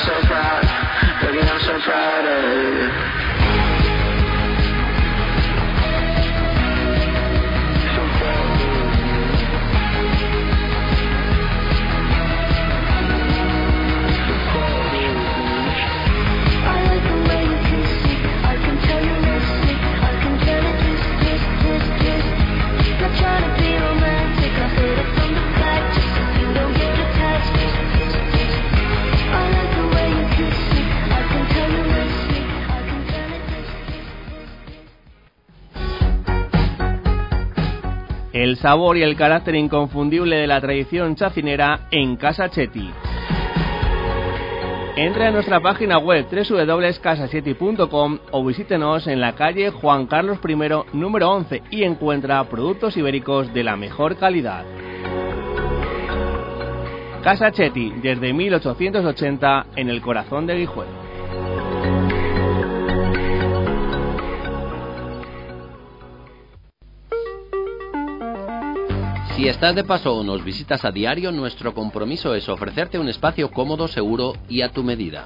so proud, baby, I'm so proud of you. El sabor y el carácter inconfundible de la tradición chacinera en Casa Chetti. Entre a nuestra página web www.casachetti.com o visítenos en la calle Juan Carlos I, número 11 y encuentra productos ibéricos de la mejor calidad. Casa Chetti, desde 1880 en el corazón de Guijuelo. Si estás de paso o nos visitas a diario, nuestro compromiso es ofrecerte un espacio cómodo, seguro y a tu medida.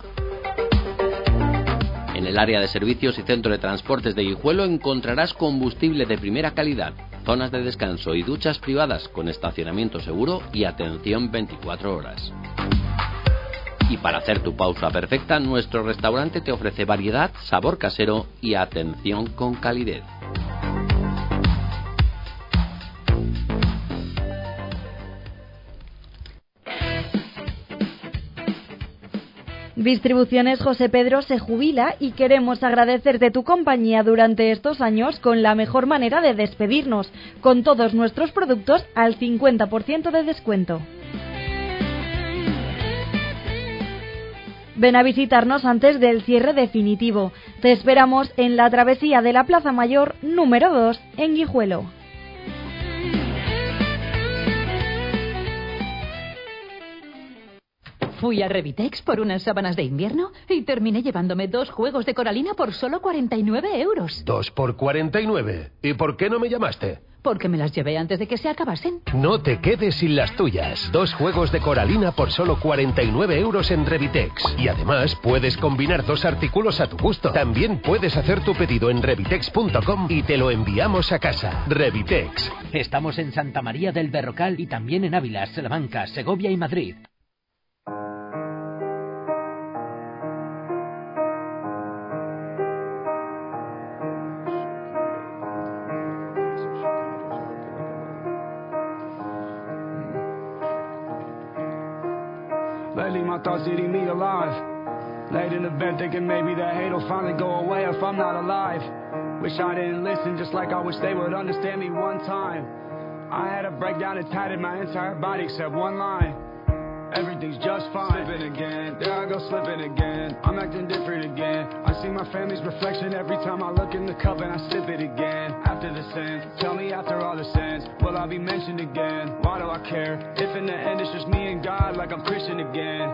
En el área de servicios y centro de transportes de Guijuelo encontrarás combustible de primera calidad, zonas de descanso y duchas privadas con estacionamiento seguro y atención 24 horas. Y para hacer tu pausa perfecta, nuestro restaurante te ofrece variedad, sabor casero y atención con calidez. Distribuciones José Pedro se jubila y queremos agradecerte tu compañía durante estos años con la mejor manera de despedirnos, con todos nuestros productos al 50% de descuento. Ven a visitarnos antes del cierre definitivo. Te esperamos en la travesía de la Plaza Mayor número 2 en Guijuelo. Fui a Revitex por unas sábanas de invierno y terminé llevándome 2 juegos de coralina por solo 49 euros. 2 por 49. ¿Y por qué no me llamaste? Porque me las llevé antes de que se acabasen. No te quedes sin las tuyas. 2 juegos de coralina por solo 49 euros en Revitex. Y además puedes combinar 2 artículos a tu gusto. También puedes hacer tu pedido en revitex.com y te lo enviamos a casa. Revitex. Estamos en Santa María del Berrocal y también en Ávila, Salamanca, Segovia y Madrid. Lately my thoughts eating me alive. Late in the bed thinking maybe the hate will finally go away if I'm not alive. Wish I didn't listen, just like I wish they would understand me one time. I had a breakdown and tatted my entire body except one line. Everything's just fine. Slipping again, there I go slipping again. I'm acting different again. I see my family's reflection every time I look in the cup and I sip it again. After the sin, tell me after all the sins, will I be mentioned again? Why do I care? If in the end it's just me and God, like I'm Christian again.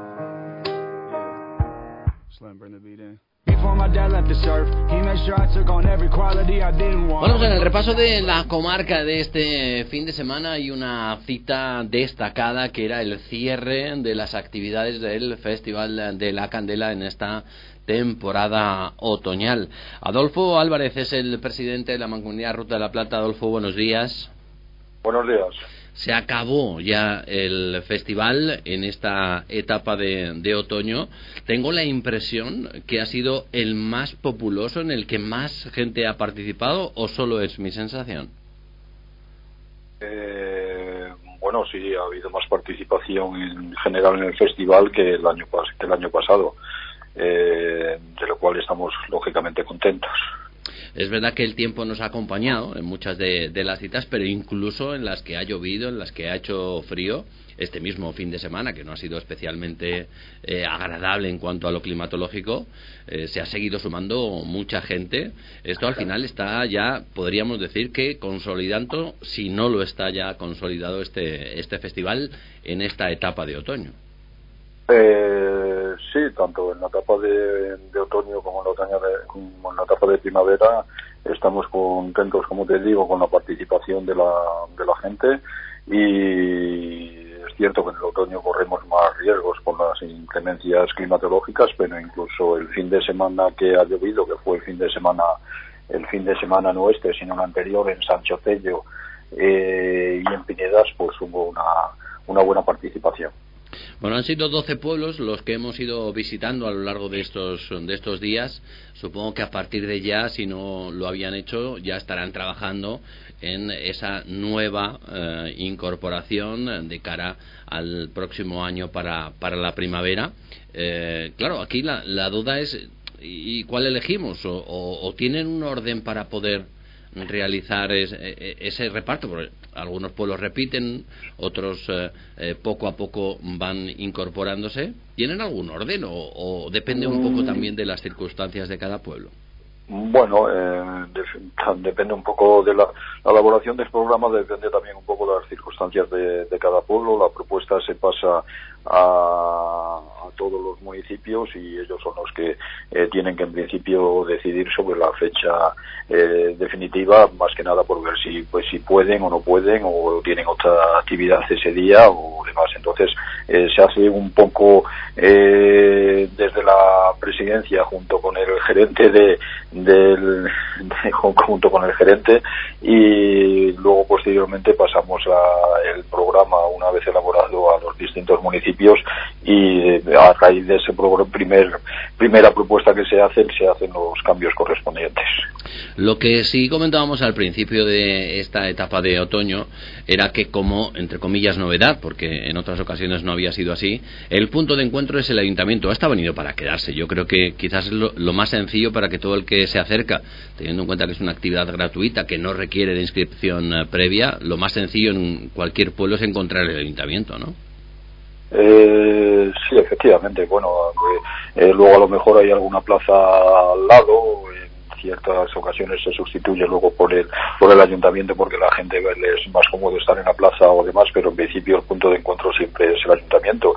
Slim, bring the beat in. Bueno, en el repaso de la comarca de este fin de semana hay una cita destacada que era el cierre de las actividades del Festival de la Candela en esta temporada otoñal. Adolfo Álvarez es el presidente de la Mancomunidad Ruta de la Plata. Adolfo, buenos días. Buenos días. Se acabó ya el festival en esta etapa de otoño. Tengo la impresión que ha sido el más populoso, en el que más gente ha participado, ¿o solo es mi sensación? Bueno, sí, ha habido más participación en general en el festival que el año pasado, de lo cual estamos lógicamente contentos. Es verdad que el tiempo nos ha acompañado en muchas de las citas, pero incluso en las que ha llovido, en las que ha hecho frío, este mismo fin de semana, que no ha sido especialmente agradable en cuanto a lo climatológico, se ha seguido sumando mucha gente. Esto al final está ya, podríamos decir que consolidando, si no lo está ya consolidado este festival en esta etapa de otoño. Sí, tanto en la etapa de otoño como en la etapa de primavera estamos contentos, como te digo, con la participación de la gente, y es cierto que en el otoño corremos más riesgos con las inclemencias climatológicas, pero incluso el fin de semana que ha llovido, que fue el fin de semana no este, sino el anterior en Sancho Cello y en Pinedas, pues hubo una buena participación. Bueno, han sido 12 pueblos los que hemos ido visitando a lo largo de estos días. Supongo que a partir de ya, si no lo habían hecho, ya estarán trabajando en esa nueva incorporación de cara al próximo año para la primavera. Claro, aquí la duda es ¿y cuál elegimos? ¿O tienen un orden para poder realizar ese reparto? Porque algunos pueblos repiten, otros poco a poco van incorporándose. ¿Tienen algún orden o depende un poco también de las circunstancias de cada pueblo? Bueno, depende un poco de la elaboración del programa, depende también un poco de las circunstancias de cada pueblo. La propuesta se pasa a todos los municipios y ellos son los que tienen que en principio decidir sobre la fecha definitiva, más que nada por ver si pueden o no pueden o tienen otra actividad ese día o demás. Entonces se hace un poco desde la presidencia junto con el gerente junto con el gerente, y luego posteriormente pasamos el programa una vez elaborado a los distintos municipios, y a raíz de ese primera propuesta que se hacen los cambios correspondientes. Lo que sí comentábamos al principio de esta etapa de otoño era que, como entre comillas novedad, porque en otras ocasiones no había sido así, el punto de encuentro es el ayuntamiento. Está venido para quedarse. Yo creo que quizás es lo más sencillo para que todo el que se acerca, teniendo en cuenta que es una actividad gratuita que no requiere de inscripción previa, lo más sencillo en cualquier pueblo es encontrar el ayuntamiento, ¿no? Sí, efectivamente. Bueno, luego a lo mejor hay alguna plaza al lado. En ciertas ocasiones se sustituye luego por el ayuntamiento, porque la gente es más cómodo estar en la plaza o demás, pero en principio el punto de encuentro siempre es el ayuntamiento.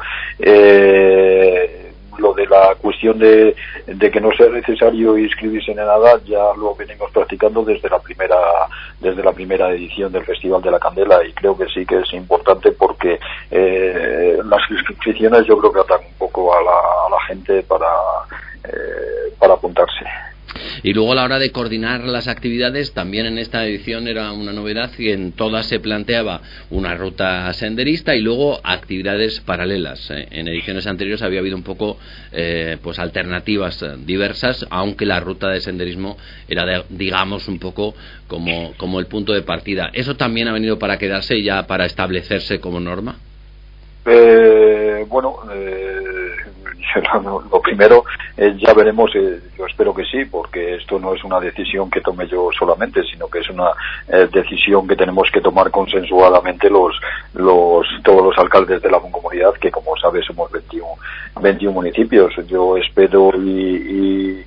Lo de la cuestión de que no sea necesario inscribirse en nada ya lo venimos practicando desde la primera edición del Festival de la Candela, y creo que sí que es importante porque las inscripciones yo creo que atan un poco a la gente para apuntarse. Y luego a la hora de coordinar las actividades, también en esta edición era una novedad que en todas se planteaba una ruta senderista y luego actividades paralelas. En ediciones anteriores había habido un poco pues alternativas diversas, aunque la ruta de senderismo era digamos un poco como el punto de partida. ¿Eso también ha venido para quedarse y ya para establecerse como norma? Lo primero, ya veremos, yo espero que sí, porque esto no es una decisión que tome yo solamente, sino que es una decisión que tenemos que tomar consensuadamente todos los alcaldes de la Mancomunidad, que como sabes somos 21 municipios. Yo espero y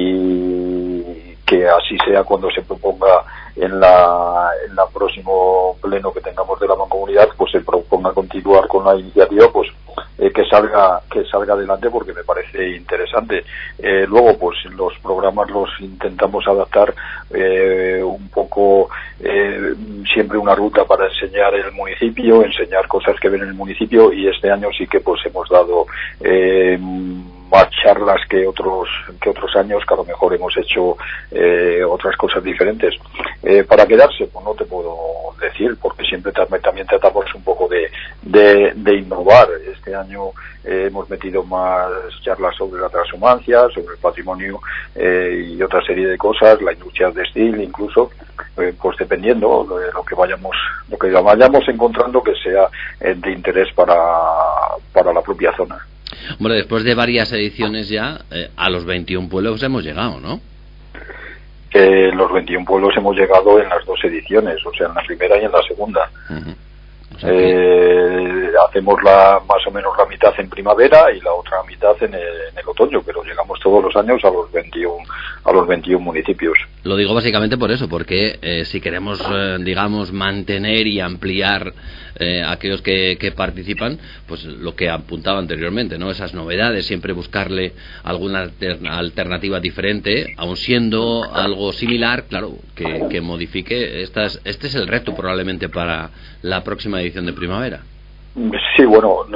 que así sea cuando se proponga en la próximo pleno que tengamos de la Mancomunidad, pues se proponga continuar con la iniciativa, pues que salga adelante, porque me parece interesante. Luego pues los programas los intentamos adaptar un poco, siempre una ruta para enseñar el municipio, enseñar cosas que ven en el municipio, y este año sí que pues hemos dado más charlas que otros años, que a lo mejor hemos hecho otras cosas diferentes. Para quedarse, pues no te puedo decir, porque siempre también tratamos un poco de innovar. Este año hemos metido más charlas sobre la transhumancia, sobre el patrimonio y otra serie de cosas, la industria textil incluso, pues dependiendo de lo que vayamos encontrando que sea de interés para la propia zona. Bueno, después de varias ediciones ya, a los 21 pueblos hemos llegado, ¿no? Los 21 pueblos hemos llegado en las dos ediciones, o sea, en la primera y en la segunda. Uh-huh. O sea hacemos más o menos la mitad en primavera y la otra mitad en el otoño, pero llegamos todos los años a los 21 municipios. Lo digo básicamente por eso, porque si queremos, digamos, mantener y ampliar aquellos que participan, pues lo que apuntaba anteriormente, ¿no? Esas novedades, siempre buscarle alguna alternativa diferente, aun siendo algo similar, claro, que modifique. Este es el reto probablemente para la próxima edición de primavera. Sí, bueno,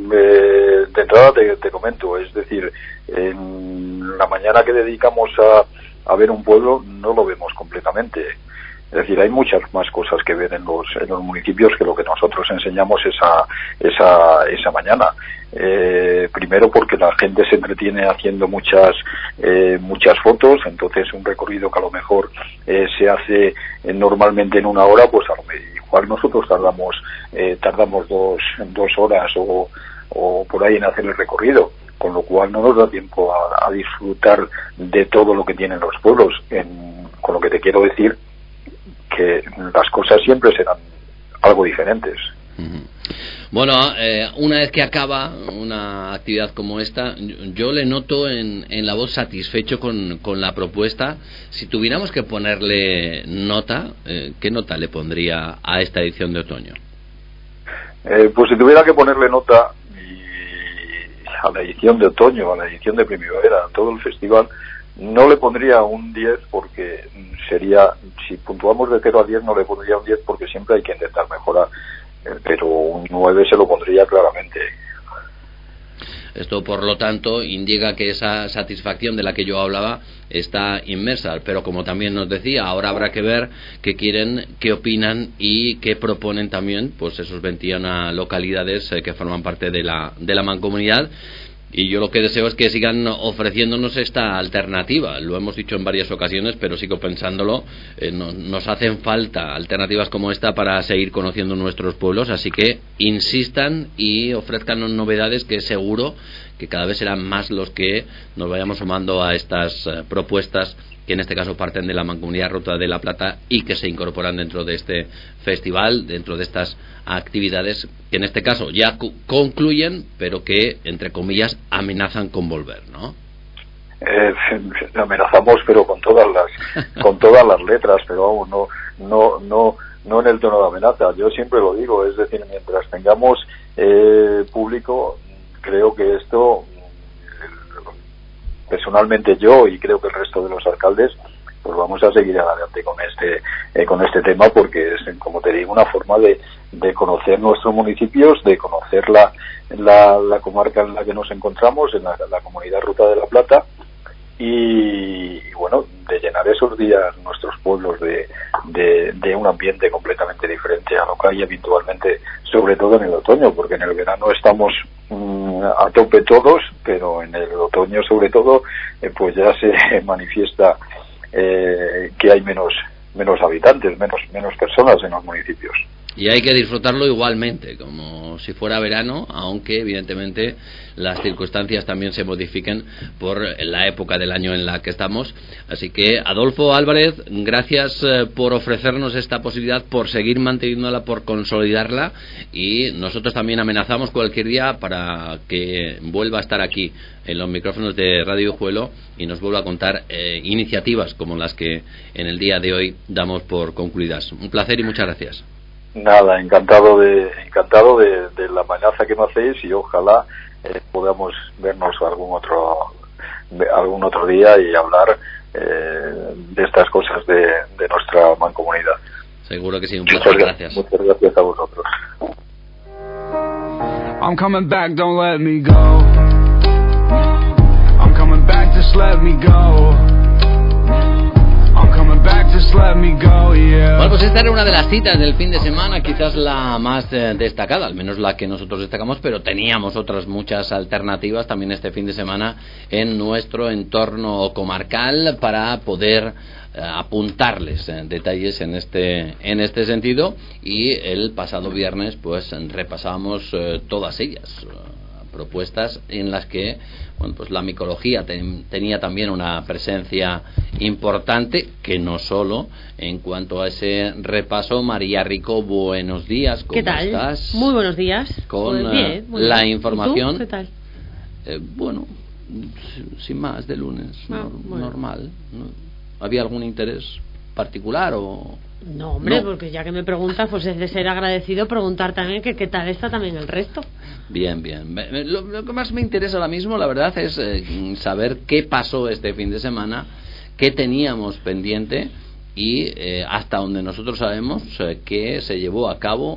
de entrada te comento, es decir, en la mañana que dedicamos a ver un pueblo no lo vemos completamente. Es decir, hay muchas más cosas que ver en los municipios que lo que nosotros enseñamos esa mañana. Primero porque la gente se entretiene haciendo muchas fotos, entonces un recorrido que a lo mejor se hace normalmente en 1 hora, pues igual nosotros tardamos 2 horas o por ahí en hacer el recorrido, con lo cual no nos da tiempo a disfrutar de todo lo que tienen los pueblos. Con lo que te quiero decir que las cosas siempre serán algo diferentes. Bueno, una vez que acaba una actividad como esta, yo le noto en la voz satisfecho con la propuesta. Si tuviéramos que ponerle nota, ¿qué nota le pondría a esta edición de otoño? Pues si tuviera que ponerle nota a la edición de otoño, a la edición de primavera, a todo el festival, no le pondría un 10 porque sería, si puntuamos de 0 a 10 no le pondría un 10 porque siempre hay que intentar mejorar, pero un 9 se lo pondría claramente. Esto, por lo tanto, indica que esa satisfacción de la que yo hablaba está inmersa, pero como también nos decía, ahora habrá que ver qué quieren, qué opinan y qué proponen también pues esos 21 localidades que forman parte de la mancomunidad. Y yo lo que deseo es que sigan ofreciéndonos esta alternativa. Lo hemos dicho en varias ocasiones, pero sigo pensándolo. Nos hacen falta alternativas como esta para seguir conociendo nuestros pueblos. Así que insistan y ofrezcanos novedades que seguro que cada vez serán más los que nos vayamos sumando a estas propuestas que en este caso parten de la Mancomunidad Ruta de la Plata y que se incorporan dentro de este festival, dentro de estas actividades que en este caso ya concluyen, pero que, entre comillas, amenazan con volver, ¿no? Amenazamos, pero con todas las letras, pero vamos, no en el tono de amenaza. Yo siempre lo digo, es decir, mientras tengamos público, creo que esto, personalmente yo y creo que el resto de los alcaldes, pues vamos a seguir adelante con este tema, porque es, como te digo, una forma de conocer nuestros municipios, de conocer la comarca en la que nos encontramos, en la comunidad Ruta de la Plata, y bueno, de llenar esos días nuestros pueblos de un ambiente completamente diferente a lo que hay habitualmente, sobre todo en el otoño, porque en el verano estamos a tope todos, pero en el otoño sobre todo pues ya se manifiesta que hay menos habitantes, menos personas en los municipios. Y hay que disfrutarlo igualmente, como si fuera verano, aunque evidentemente las circunstancias también se modifiquen por la época del año en la que estamos. Así que, Adolfo Álvarez, gracias por ofrecernos esta posibilidad, por seguir manteniéndola, por consolidarla, y nosotros también amenazamos cualquier día para que vuelva a estar aquí en los micrófonos de Radio Vijuelo y nos vuelva a contar iniciativas como las que en el día de hoy damos por concluidas. Un placer y muchas gracias. Nada, encantado de la amenaza que me hacéis, y ojalá podamos vernos algún otro día y hablar de estas cosas de nuestra mancomunidad. Seguro que sí, un placer, gracias. Muchas gracias a vosotros. I'm coming back, don't let me go. I'm coming back, just let me go. Bueno, pues esta era una de las citas del fin de semana, quizás la más destacada, al menos la que nosotros destacamos, pero teníamos otras muchas alternativas también este fin de semana en nuestro entorno comarcal para poder apuntarles detalles en este sentido, y el pasado viernes pues repasábamos todas ellas, propuestas en las que pues la micología tenía también una presencia importante, que no solo en cuanto a ese repaso. María Rico, buenos días, ¿cómo estás? Muy buenos días. Con pues bien, la información. ¿Y tú? ¿Qué tal? Bueno, sin más, de lunes, bueno. Normal. ¿No? ¿Había algún interés particular o...? No, hombre, no. Porque ya que me preguntas, pues es de ser agradecido preguntar también que qué tal está también el resto. Bien. Lo que más me interesa ahora mismo, la verdad, es saber qué pasó este fin de semana, qué teníamos pendiente y hasta donde nosotros sabemos que se llevó a cabo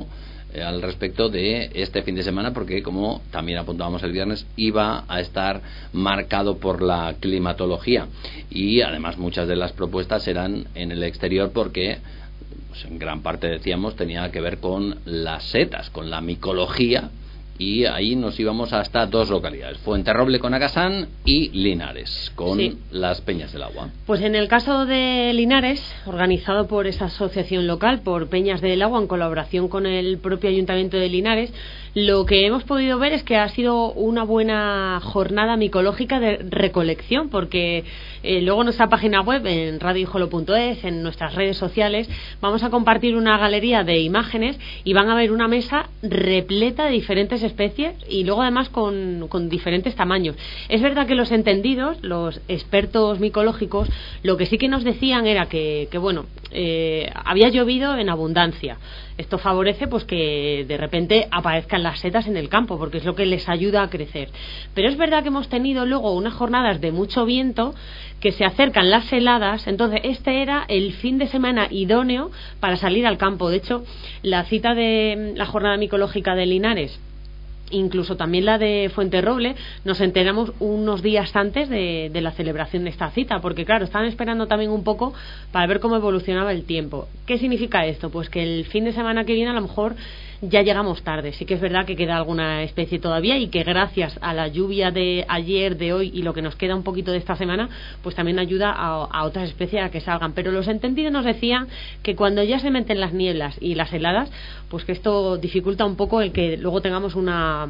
al respecto de este fin de semana, porque como también apuntábamos el viernes, iba a estar marcado por la climatología, y además muchas de las propuestas eran en el exterior porque pues, en gran parte, decíamos, tenía que ver con las setas, con la micología, y ahí nos íbamos hasta 2 localidades, Fuenterroble con Acasán y Linares con las Peñas del Agua. Pues en el caso de Linares, organizado por esa asociación local, por Peñas del Agua, en colaboración con el propio Ayuntamiento de Linares, lo que hemos podido ver es que ha sido una buena jornada micológica de recolección, porque luego en nuestra página web, en radiohijolo.es, en nuestras redes sociales, vamos a compartir una galería de imágenes y van a ver una mesa repleta de diferentes especies y luego además con diferentes tamaños. Es verdad que los entendidos, los expertos micológicos, lo que sí que nos decían era que bueno, había llovido en abundancia. Esto favorece pues que de repente aparezcan las setas en el campo, porque es lo que les ayuda a crecer. Pero es verdad que hemos tenido luego unas jornadas de mucho viento, que se acercan las heladas. Entonces este era el fin de semana idóneo para salir al campo. De hecho, la cita de la jornada micológica de Linares, incluso también la de Fuenterroble, nos enteramos unos días antes de la celebración de esta cita, porque claro, estaban esperando también un poco para ver cómo evolucionaba el tiempo. ¿Qué significa esto? Pues que el fin de semana que viene a lo mejor ya llegamos tarde. Sí que es verdad que queda alguna especie todavía, y que gracias a la lluvia de ayer, de hoy y lo que nos queda un poquito de esta semana, pues también ayuda a otras especies a que salgan. Pero los entendidos nos decían que cuando ya se meten las nieblas y las heladas, pues que esto dificulta un poco el que luego tengamos una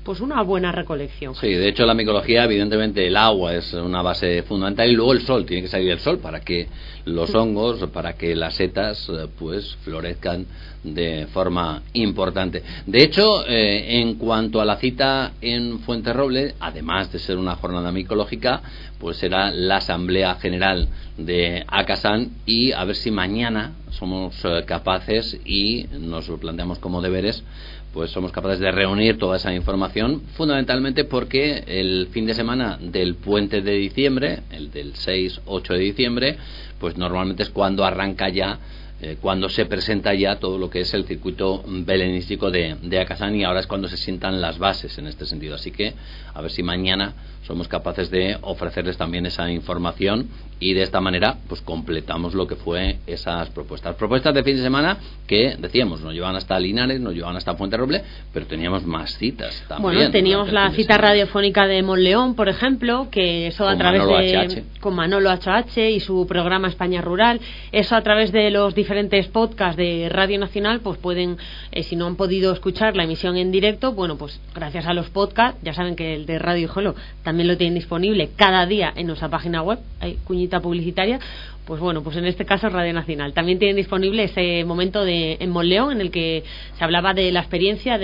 buena recolección. Sí, de hecho la micología, evidentemente el agua es una base fundamental, y luego el sol, tiene que salir el sol para que los hongos, para que las setas pues florezcan de forma importante. De hecho, en cuanto a la cita en Fuenterroble, además de ser una jornada micológica, pues será la Asamblea General de Acasán, y a ver si mañana somos capaces, y nos lo planteamos como deberes, pues somos capaces de reunir toda esa información, fundamentalmente porque el fin de semana del puente de diciembre, el del 6-8 de diciembre, pues normalmente es cuando arranca ya, cuando se presenta ya todo lo que es el circuito belenístico de Acasán, y ahora es cuando se sientan las bases en este sentido. Así que a ver si mañana somos capaces de ofrecerles también esa información, y de esta manera pues completamos lo que fue esas propuestas de fin de semana, que decíamos nos llevaban hasta Linares, nos llevaban hasta Fuenterroble, pero teníamos más citas también. Bueno, teníamos la cita radiofónica de Monleón, por ejemplo, que eso a través de con Manolo HH y su programa España Rural, eso a través de los diferentes podcasts de Radio Nacional, pues pueden, si no han podido escuchar la emisión en directo, bueno, pues gracias a los podcasts, ya saben que el de Radio Hijolo también lo tienen disponible cada día en nuestra página web, hay cuñita publicitaria. Pues bueno, pues en este caso Radio Nacional también tienen disponible ese momento en Monleón, en el que se hablaba de la experiencia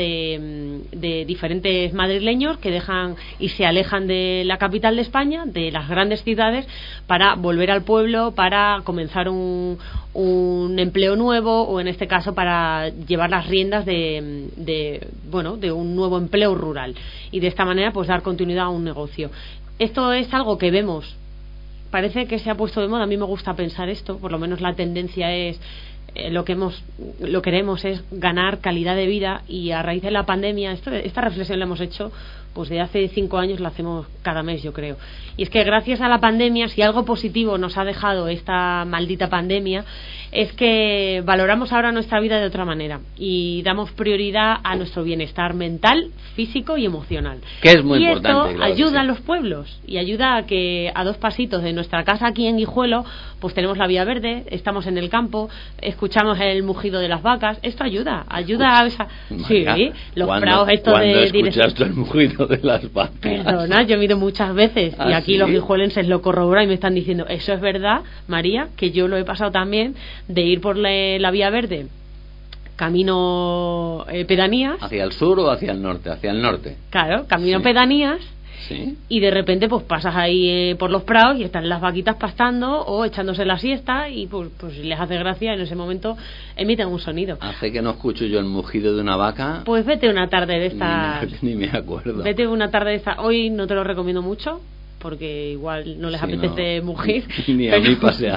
de diferentes madrileños que dejan y se alejan de la capital de España, de las grandes ciudades, para volver al pueblo, para comenzar un empleo nuevo, o en este caso para llevar las riendas de un nuevo empleo rural, y de esta manera pues dar continuidad a un negocio. Esto es algo que vemos, parece que se ha puesto de moda. A mí me gusta pensar esto, por lo menos la tendencia es lo queremos es ganar calidad de vida, y a raíz de la pandemia esta reflexión la hemos hecho pues de hace 5 años, la hacemos cada mes, yo creo. Y es que gracias a la pandemia, si algo positivo nos ha dejado esta maldita pandemia, es que valoramos ahora nuestra vida de otra manera y damos prioridad a nuestro bienestar mental, físico y emocional. Que es muy importante. Y esto ayuda a los pueblos, y ayuda a que a 2 pasitos de nuestra casa aquí en Guijuelo pues tenemos la vía verde, estamos en el campo, escuchamos el mugido de las vacas. Esto ayuda a esa... María, sí, los prados estos de... ¿Cuándo escuchaste el mugido de las vacas? Perdona, yo he ido muchas veces, y aquí los guijuelenses lo corroboran y me están diciendo, eso es verdad, María, que yo lo he pasado también, de ir por la vía verde camino pedanías. ¿Hacia el sur o hacia el norte? Hacia el norte. Claro, camino pedanías. Sí. Y de repente pues pasas ahí por los prados y están las vaquitas pastando o echándose la siesta, y pues les hace gracia, en ese momento emiten un sonido. Hace que no escucho yo el mugido de una vaca. Pues vete una tarde de estas. Ni me acuerdo. Vete una tarde de estas. Hoy no te lo recomiendo mucho, porque igual no les apetece mugir. Ni a mí pasear.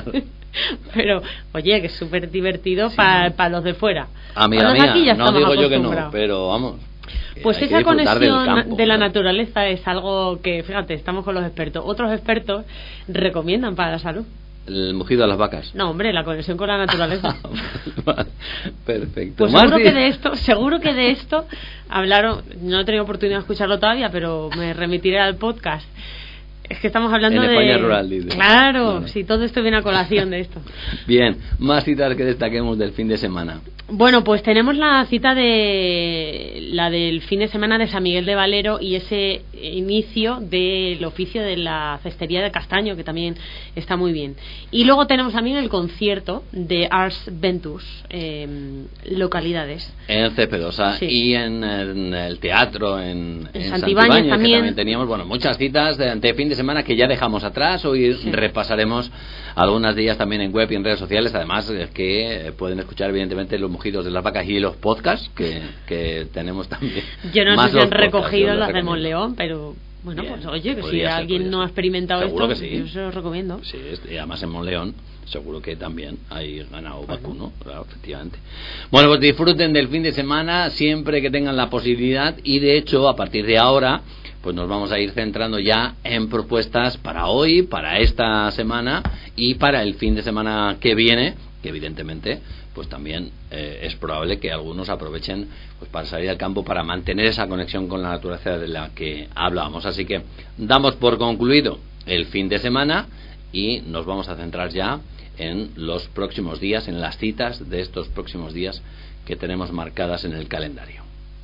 Pero, oye, que es súper divertido para los de fuera. Amiga mía, no digo yo que no, pero vamos. Pues esa conexión de la naturaleza es algo que, fíjate, estamos con los expertos. Otros expertos recomiendan para la salud. El mugido de las vacas. No, hombre, la conexión con la naturaleza. Perfecto. Pues seguro que de esto hablaron. No he tenido oportunidad de escucharlo todavía, pero me remitiré al podcast. Es que estamos hablando en de España rural, dice. Claro, si todo esto viene a colación de esto. Bien, más citas que destaquemos del fin de semana. Bueno, pues tenemos la cita del fin de semana de San Miguel de Valero y ese inicio del oficio de la cestería de castaño, que también está muy bien. Y luego tenemos también el concierto de Ars Ventus, localidades. En Cepedosa, sí. Y en el teatro en Santibáñez también. Que también teníamos, bueno, muchas citas de fin de semana que ya dejamos atrás. Hoy repasaremos algunas de ellas también en web y en redes sociales. Además que pueden escuchar evidentemente los mugidos de las vacas y los podcasts que tenemos también. Yo no sé si han recogido las de Monleón, pero bueno, bien, pues oye, que si alguien no ha experimentado seguro esto, que sí. Yo se lo recomiendo. Sí, y además en Monleón seguro que también hay ganado vacuno, claro, efectivamente. Bueno, pues disfruten del fin de semana siempre que tengan la posibilidad, y de hecho a partir de ahora pues nos vamos a ir centrando ya en propuestas para hoy, para esta semana y para el fin de semana que viene, que evidentemente pues también es probable que algunos aprovechen pues para salir al campo, para mantener esa conexión con la naturaleza de la que hablábamos. Así que damos por concluido el fin de semana y nos vamos a centrar ya en los próximos días, en las citas de estos próximos días que tenemos marcadas en el calendario.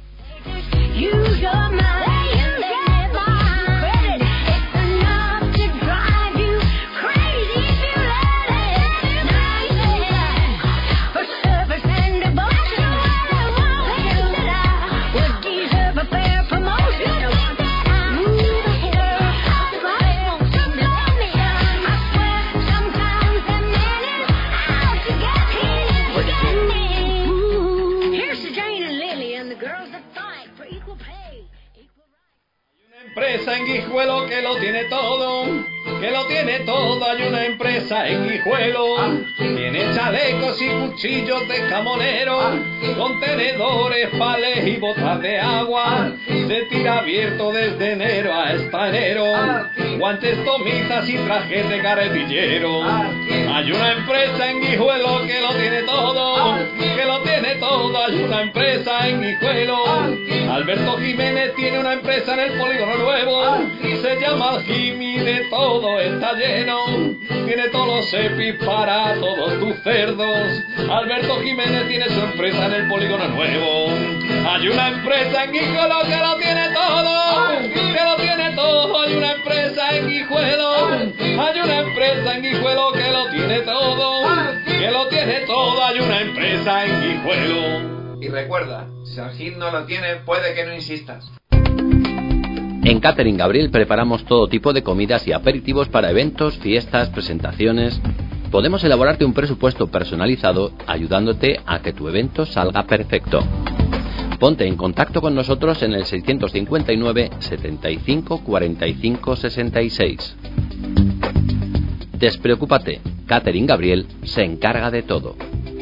Empresa en Guijuelo que lo tiene todo, hay una empresa en Guijuelo, tiene chalecos y cuchillos de camonero, contenedores, palés y botas de agua, se tira abierto desde enero hasta enero, guantes, tomitas y trajes de carretillero. Hay una empresa en Guijuelo que lo tiene todo, hay una empresa en Guijuelo. Alberto Jiménez tiene una empresa en el Polígono Nuevo, se llama Jimmy, de todo está lleno, tiene todos los EPIs para todos tus cerdos. Alberto Jiménez tiene su empresa en el Polígono Nuevo. Hay una empresa en Guijuelo que lo tiene todo, hay una empresa en Guijuelo, hay una empresa en Guijuelo que lo tiene todo, hay una empresa en Guijuelo. Y recuerda, si San Gil no lo tiene, puede que no insistas. En Catering Gabriel preparamos todo tipo de comidas y aperitivos para eventos, fiestas, presentaciones. Podemos elaborarte un presupuesto personalizado ayudándote a que tu evento salga perfecto. Ponte en contacto con nosotros en el 659 75 45 66. Despreocúpate, Catering Gabriel se encarga de todo.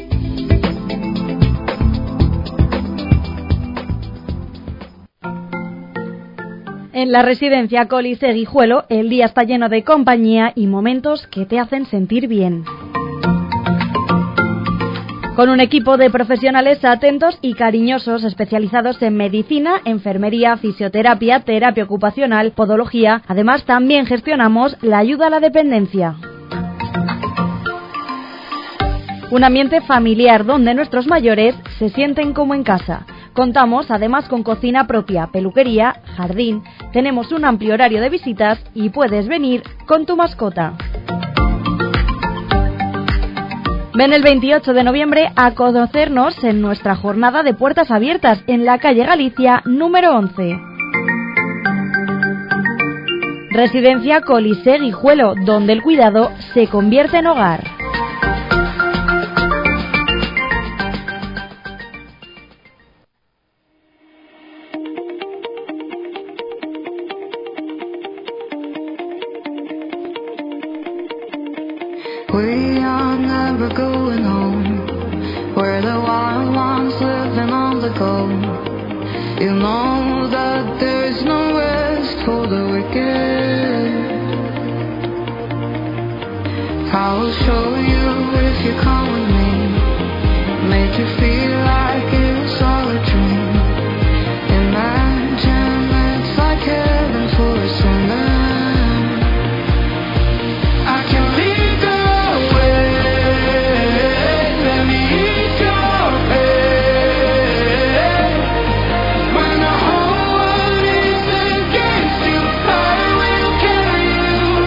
En la residencia Colis de Guijuelo, el día está lleno de compañía y momentos que te hacen sentir bien. Con un equipo de profesionales atentos y cariñosos especializados en medicina, enfermería, fisioterapia, terapia ocupacional, podología. Además, también gestionamos la ayuda a la dependencia. Un ambiente familiar donde nuestros mayores se sienten como en casa. Contamos además con cocina propia, peluquería, jardín. Tenemos un amplio horario de visitas y puedes venir con tu mascota. Ven el 28 de noviembre a conocernos en nuestra jornada de puertas abiertas en la calle Galicia número 11. Residencia Colisé Guijuelo, donde el cuidado se convierte en hogar. We are never going home, where the wild ones living on the go. You know that there is no rest for the wicked. I will show you if you come with me, make you feel like it was all a dream. Imagine it's like heaven for a sinner. I can lead the way, let me eat your head. When the whole world is against you, I will carry you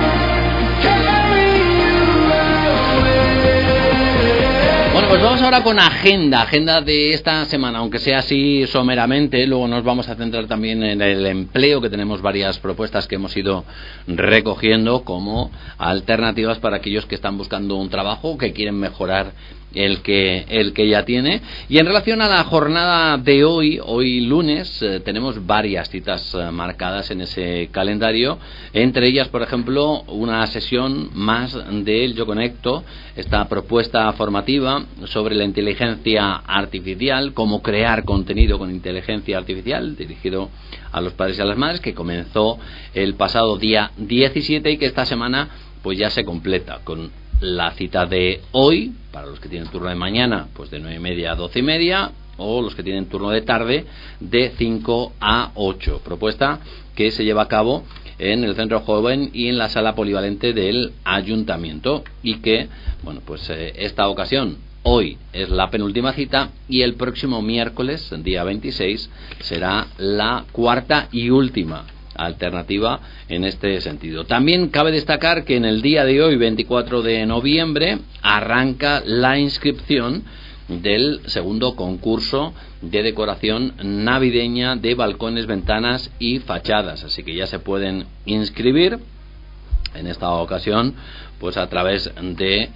away. Bueno, pues vamos ahora con agenda de esta semana, aunque sea así someramente. Luego nos vamos a centrar también en el empleo, que tenemos varias propuestas que hemos ido recogiendo como alternativas para aquellos que están buscando un trabajo, que quieren mejorar el que ya tiene. Y en relación a la jornada de hoy lunes, tenemos varias citas marcadas en ese calendario, entre ellas, por ejemplo, una sesión más del Yo Conecto, esta propuesta formativa sobre la inteligencia artificial, cómo crear contenido con inteligencia artificial, dirigido a los padres y a las madres, que comenzó el pasado día 17 y que esta semana pues ya se completa con la cita de hoy, para los que tienen turno de mañana, pues de 9:30 a 12:30, o los que tienen turno de tarde, de 5 a 8. Propuesta que se lleva a cabo en el Centro Joven y en la sala polivalente del Ayuntamiento, y que, bueno, pues esta ocasión, hoy es la penúltima cita, y el próximo miércoles, día 26, será la cuarta y última alternativa en este sentido. También cabe destacar que en el día de hoy, 24 de noviembre, arranca la inscripción del segundo concurso de decoración navideña de balcones, ventanas y fachadas, así que ya se pueden inscribir en esta ocasión pues a través de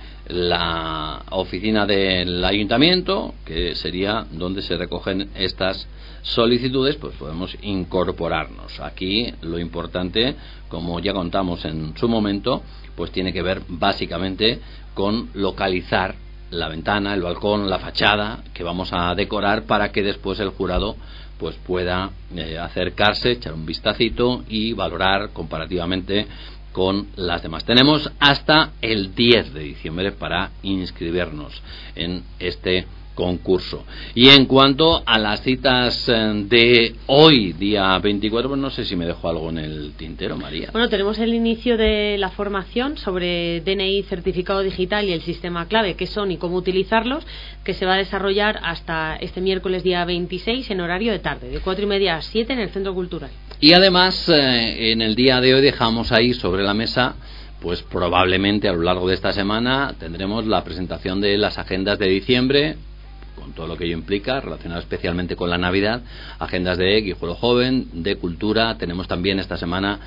la oficina del ayuntamiento, que sería donde se recogen estas solicitudes. Pues podemos incorporarnos. Aquí lo importante, como ya contamos en su momento, pues tiene que ver básicamente con localizar la ventana, el balcón, la fachada que vamos a decorar, para que después el jurado pues pueda acercarse, echar un vistacito y valorar comparativamente con las demás. Tenemos hasta el 10 de diciembre para inscribirnos en este concurso. Y en cuanto a las citas de hoy, día 24, pues no sé si me dejo algo en el tintero, María. Bueno, tenemos el inicio de la formación sobre DNI, certificado digital y el sistema clave, qué son y cómo utilizarlos, que se va a desarrollar hasta este miércoles día 26 en horario de tarde, de 4:30 a 7 en el Centro Cultural. Y además, en el día de hoy dejamos ahí sobre la mesa, pues probablemente a lo largo de esta semana tendremos la presentación de las agendas de diciembre, con todo lo que ello implica, relacionado especialmente con la Navidad, agendas de Guijuelo Joven, de Cultura. Tenemos también esta semana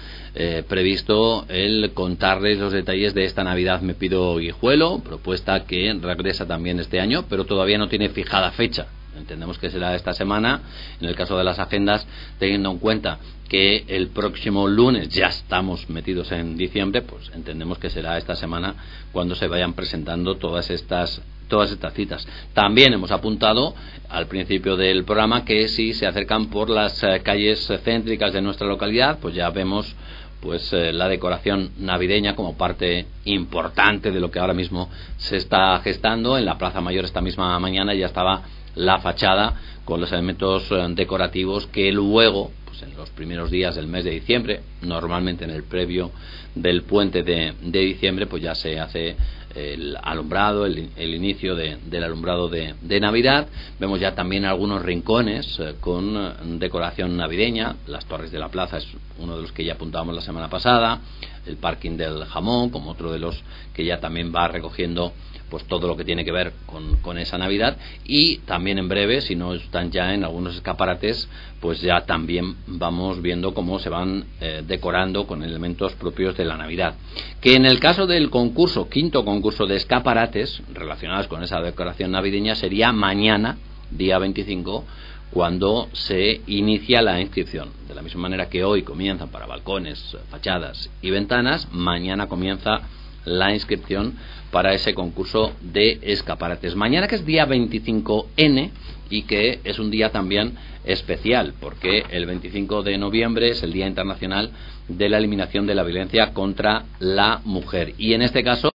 previsto el contarles los detalles de esta Navidad Me Pido Guijuelo, propuesta que regresa también este año, pero todavía no tiene fijada fecha. Entendemos que será esta semana, en el caso de las agendas, teniendo en cuenta que el próximo lunes ya estamos metidos en diciembre, pues entendemos que será esta semana cuando se vayan presentando todas estas citas. También hemos apuntado al principio del programa que si se acercan por las calles céntricas de nuestra localidad, pues ya vemos pues la decoración navideña como parte importante de lo que ahora mismo se está gestando. En la Plaza Mayor esta misma mañana ya estaba la fachada con los elementos decorativos que luego, pues en los primeros días del mes de diciembre, normalmente en el previo del puente de diciembre, pues ya se hace el alumbrado, el inicio del alumbrado de Navidad. Vemos ya también algunos rincones con decoración navideña. Las Torres de la Plaza es uno de los que ya apuntábamos la semana pasada, el parking del Jamón como otro de los que ya también va recogiendo pues todo lo que tiene que ver con esa Navidad. Y también en breve, si no están ya en algunos escaparates, pues ya también vamos viendo cómo se van decorando con elementos propios de la Navidad. Que en el caso del concurso, quinto concurso de escaparates relacionados con esa decoración navideña, sería mañana, día 25, cuando se inicia la inscripción. De la misma manera que hoy comienzan para balcones, fachadas y ventanas, mañana comienza la inscripción para ese concurso de escaparates. Mañana, que es día 25N y que es un día también especial, porque el 25 de noviembre es el Día Internacional de la Eliminación de la Violencia contra la Mujer. Y en este caso